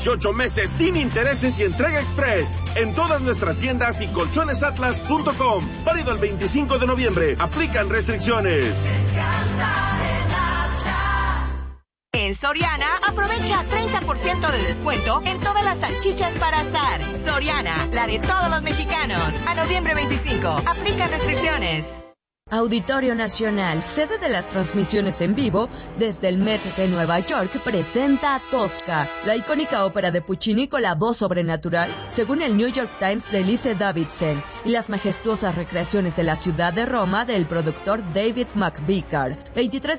18 meses sin intereses y entrega express en todas nuestras tiendas y colchonesatlas.com. Válido el 25 de noviembre. Aplican restricciones. En Soriana, aprovecha 30% de descuento en todas las salchichas para asar. Soriana, la de todos los mexicanos. A noviembre 25. Aplica restricciones. Auditorio Nacional, sede de las transmisiones en vivo desde el Met de Nueva York, presenta a Tosca, la icónica ópera de Puccini con la voz sobrenatural, según el New York Times de Lise Davidson, y las majestuosas recreaciones de la ciudad de Roma del productor David McVicar. 23